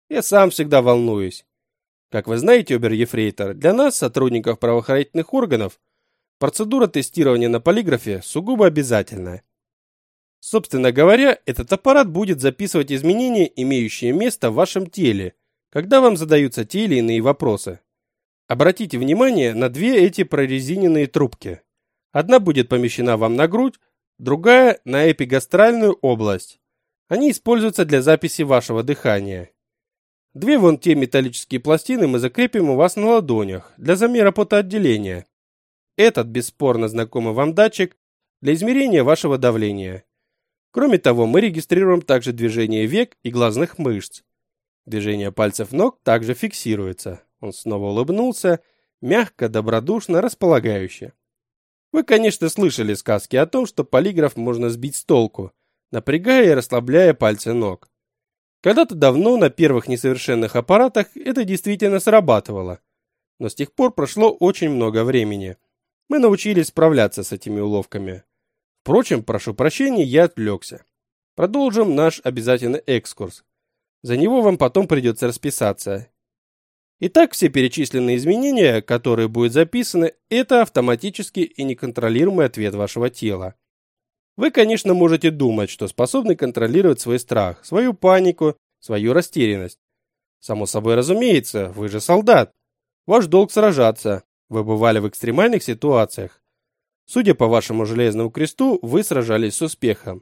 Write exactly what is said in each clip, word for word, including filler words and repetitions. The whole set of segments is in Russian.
Я сам всегда волнуюсь. Как вы знаете, обер-ефрейтор, для нас, сотрудников правоохранительных органов, процедура тестирования на полиграфе сугубо обязательная. Собственно говоря, этот аппарат будет записывать изменения, имеющие место в вашем теле, когда вам задаются те или иные вопросы. Обратите внимание на две эти прорезиненные трубки. Одна будет помещена вам на грудь, другая на эпигастральную область. Они используются для записи вашего дыхания. Две вон те металлические пластины мы закрепим у вас на ладонях для замера потоотделения. Этот бесспорно знакомый вам датчик для измерения вашего давления. Кроме того, мы регистрируем также движение век и глазных мышц. Движение пальцев ног также фиксируется. Он снова улыбнулся, мягко, добродушно, располагающе. Вы, конечно, слышали сказки о том, что полиграф можно сбить с толку, напрягая и расслабляя пальцы ног. Когда-то давно на первых несовершенных аппаратах это действительно срабатывало. Но с тех пор прошло очень много времени. Мы научились справляться с этими уловками. Впрочем, прошу прощения, я отвлекся. Продолжим наш обязательный экскурс. За него вам потом придется расписаться. Итак, все перечисленные изменения, которые будут записаны, это автоматический и неконтролируемый ответ вашего тела. Вы, конечно, можете думать, что способны контролировать свой страх, свою панику, свою растерянность. Само собой разумеется, вы же солдат. Ваш долг сражаться. Вы бывали в экстремальных ситуациях. Судя по вашему железному кресту, вы сражались с успехом.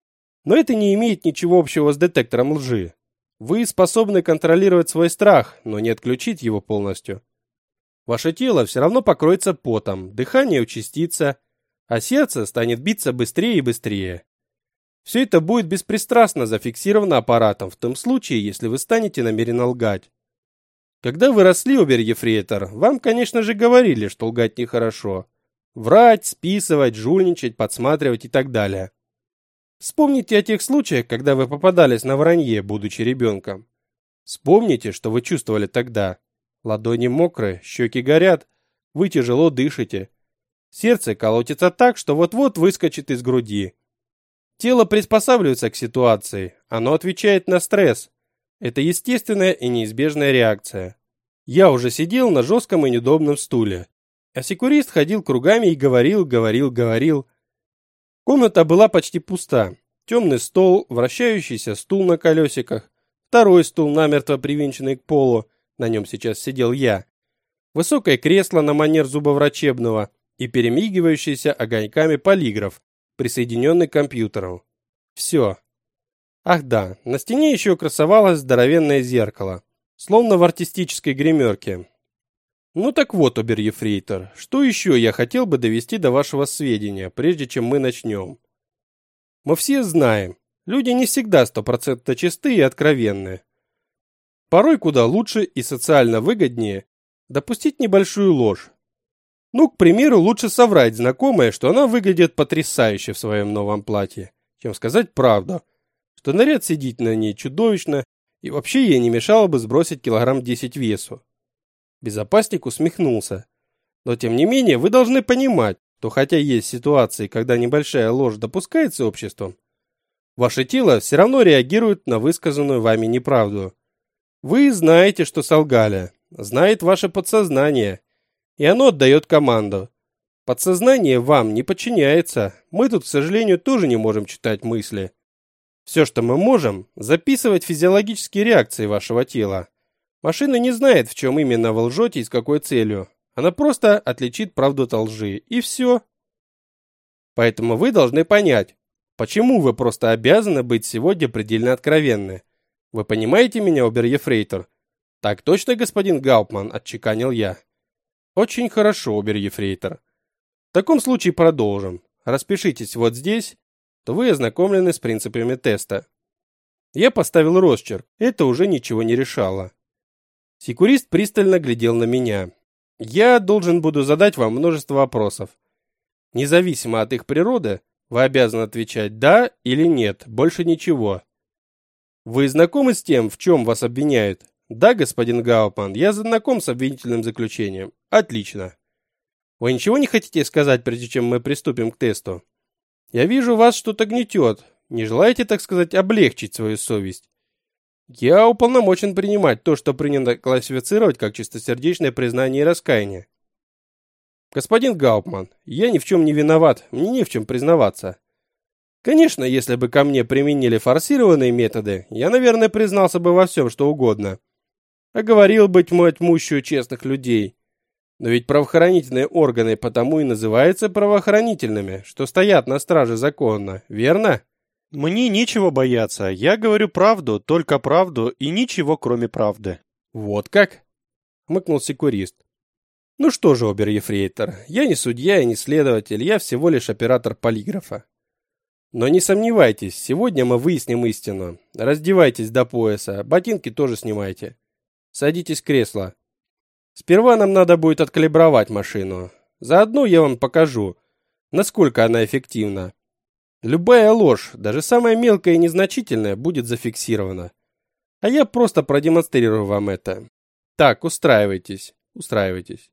Но это не имеет ничего общего с детектором лжи. Вы способны контролировать свой страх, но не отключить его полностью. Ваше тело все равно покроется потом, дыхание участится, а сердце станет биться быстрее и быстрее. Все это будет беспристрастно зафиксировано аппаратом в том случае, если вы станете намеренно лгать. Когда вы росли, обер-ефрейтор, вам, конечно же, говорили, что лгать нехорошо. Врать, списывать, жульничать, подсматривать и так далее. Вспомните о тех случаях, когда вы попадались на вранье, будучи ребенком. Вспомните, что вы чувствовали тогда. Ладони мокрые, щеки горят, вы тяжело дышите. Сердце колотится так, что вот-вот выскочит из груди. Тело приспосабливается к ситуации, оно отвечает на стресс. Это естественная и неизбежная реакция. Я уже сидел на жестком и неудобном стуле, а секурист ходил кругами и говорил, говорил, говорил. Комната была почти пуста. Темный стол, вращающийся стул на колесиках, второй стул, намертво привинченный к полу, на нем сейчас сидел я, высокое кресло на манер зубоврачебного и перемигивающийся огоньками полиграф, присоединенный к компьютеру. Все. Ах да, на стене еще красовалось здоровенное зеркало, словно в артистической гримерке. Ну так вот, обер-ефрейтор, что еще я хотел бы довести до вашего сведения, прежде чем мы начнем. Мы все знаем, люди не всегда стопроцентно чисты и откровенны. Порой куда лучше и социально выгоднее допустить небольшую ложь. Ну, к примеру, лучше соврать знакомой, что она выглядит потрясающе в своем новом платье, чем сказать правду, что наряд сидит на ней чудовищно и вообще ей не мешало бы сбросить килограмм десять весу. Безопасник усмехнулся. Но тем не менее, вы должны понимать, что хотя есть ситуации, когда небольшая ложь допускается обществом, ваше тело все равно реагирует на высказанную вами неправду. Вы знаете, что солгали, знает ваше подсознание, и оно отдает команду. Подсознание вам не подчиняется. Мы тут, к сожалению, тоже не можем читать мысли. Все, что мы можем, записывать физиологические реакции вашего тела. Машина не знает, в чем именно вы лжете и с какой целью. Она просто отличит правду от лжи, и все. Поэтому вы должны понять, почему вы просто обязаны быть сегодня предельно откровенны. Вы понимаете меня, обер-ефрейтор? Так точно, господин Гауптман, отчеканил я. Очень хорошо, обер-ефрейтор. В таком случае продолжим. Распишитесь вот здесь, то вы ознакомлены с принципами теста. Я поставил росчерк, это уже ничего не решало. Секурист пристально глядел на меня. Я должен буду задать вам множество вопросов. Независимо от их природы, вы обязаны отвечать «да» или «нет», больше ничего. Вы знакомы с тем, в чем вас обвиняют? Да, господин Гауптман, я знаком с обвинительным заключением. Отлично. Вы ничего не хотите сказать, прежде чем мы приступим к тесту? Я вижу, вас что-то гнетет. Не желаете, так сказать, облегчить свою совесть? Я уполномочен принимать то, что принято классифицировать как чистосердечное признание и раскаяние. Господин Гауптман, я ни в чем не виноват, мне не в чем признаваться. Конечно, если бы ко мне применили форсированные методы, я, наверное, признался бы во всем, что угодно. Оговорил бы тьму тьмущую честных людей. Но ведь правоохранительные органы потому и называются правоохранительными, что стоят на страже закона, верно? Мне нечего бояться, я говорю правду, только правду и ничего кроме правды. Вот как? Хмыкнул секурист. Ну что же, обер-ефрейтор, я не судья и не следователь, я всего лишь оператор полиграфа. Но не сомневайтесь, сегодня мы выясним истину. Раздевайтесь до пояса, ботинки тоже снимайте. Садитесь в кресло. Сперва нам надо будет откалибровать машину. Заодно я вам покажу, насколько она эффективна. Любая ложь, даже самая мелкая и незначительная, будет зафиксирована. А я просто продемонстрирую вам это. Так, устраивайтесь, устраивайтесь.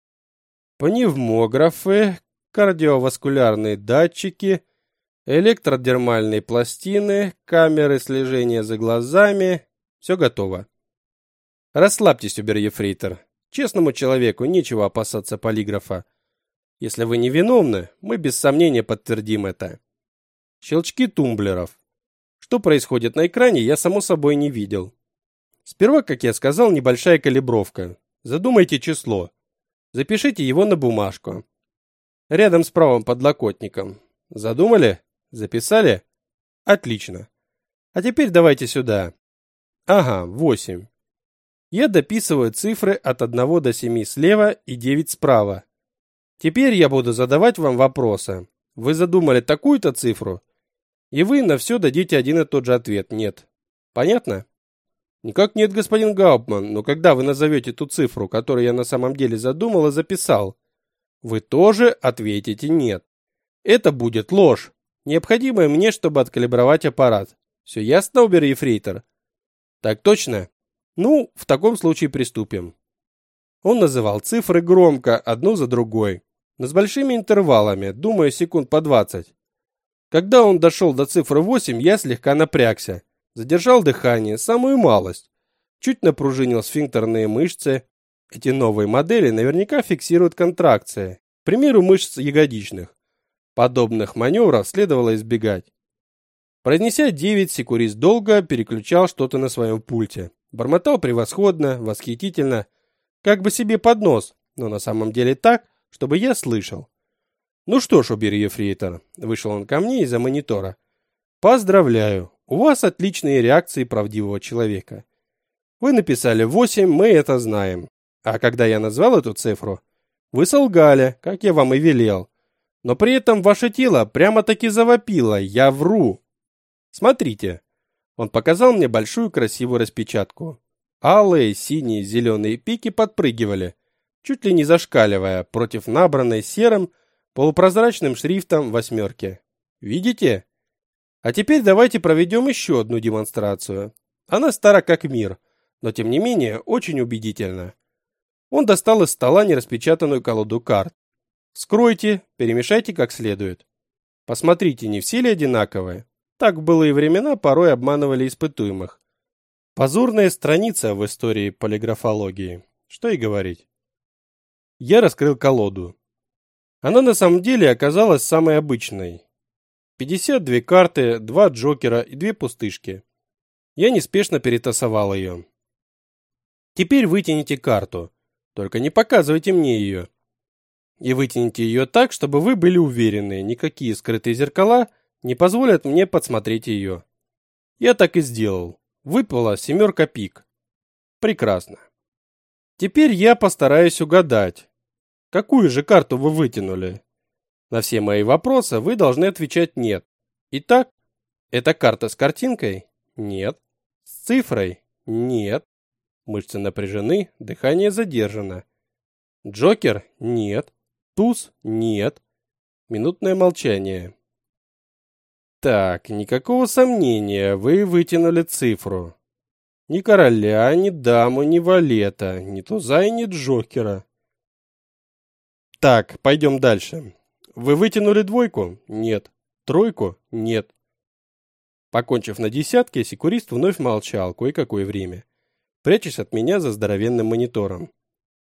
Пневмографы, кардиоваскулярные датчики, электродермальные пластины, камеры слежения за глазами. Все готово. Расслабьтесь, обер-ефрейтор. Честному человеку нечего опасаться полиграфа. Если вы невиновны, мы без сомнения подтвердим это. Щелчки тумблеров. Что происходит на экране, я само собой не видел. Сперва, как я сказал, небольшая калибровка. Задумайте число. Запишите его на бумажку. Рядом с правым подлокотником. Задумали? Записали? Отлично. А теперь давайте сюда. Ага, восемь. Я дописываю цифры от одного до семи слева и девять справа. Теперь я буду задавать вам вопросы. Вы задумали такую-то цифру? И вы на все дадите один и тот же ответ. Нет. Понятно? Никак нет, господин Гауптман, но когда вы назовете ту цифру, которую я на самом деле задумал и записал, вы тоже ответите нет. Это будет ложь, необходимая мне, чтобы откалибровать аппарат. Все ясно, обер-ефрейтор? Так точно? Ну, в таком случае приступим. Он называл цифры громко, одну за другой, но с большими интервалами, думаю, секунд по двадцать. Когда он дошел до цифры восемь, я слегка напрягся, задержал дыхание, самую малость, чуть напружинил сфинктерные мышцы. Эти новые модели наверняка фиксируют контракции, к примеру, мышц ягодичных. Подобных маневров следовало избегать. Произнеся девять, секурист долго переключал что-то на своем пульте. Бормотал превосходно, восхитительно, как бы себе под нос, но на самом деле так, чтобы я слышал. Ну что ж, обер-ефрейтор, вышел он ко мне из-за монитора. Поздравляю, у вас отличные реакции правдивого человека. Вы написали восемь, мы это знаем. А когда я назвал эту цифру, вы солгали, как я вам и велел. Но при этом ваше тело прямо-таки завопило: «Я вру!» Смотрите. Он показал мне большую красивую распечатку. Алые, синие, зеленые пики подпрыгивали, чуть ли не зашкаливая против набранной серым полупрозрачным шрифтом восьмерки. Видите? А теперь давайте проведем еще одну демонстрацию. Она стара как мир, но тем не менее очень убедительна. Он достал из стола нераспечатанную колоду карт. Вскройте, перемешайте как следует. Посмотрите, не все ли одинаковые. Так в былые времена порой обманывали испытуемых. Позорная страница в истории полиграфологии. Что и говорить. Я раскрыл колоду. Она на самом деле оказалась самой обычной. пятьдесят две карты, два джокера и две пустышки. Я неспешно перетасовал ее. Теперь вытяните карту. Только не показывайте мне ее. И вытяните ее так, чтобы вы были уверены, никакие скрытые зеркала не позволят мне подсмотреть ее. Я так и сделал. Выпала семерка пик. Прекрасно. Теперь я постараюсь угадать, какую же карту вы вытянули. На все мои вопросы вы должны отвечать «нет». Итак, это карта с картинкой? Нет. С цифрой? Нет. Мышцы напряжены, дыхание задержано. Джокер? Нет. Туз? Нет. Минутное молчание. Так, никакого сомнения, вы вытянули цифру. Ни короля, ни даму, ни валета, ни туза и ни джокера. Так, пойдем дальше. Вы вытянули двойку? Нет. Тройку? Нет. Покончив на десятке, секурист вновь молчал кое-какое время, прячась от меня за здоровенным монитором.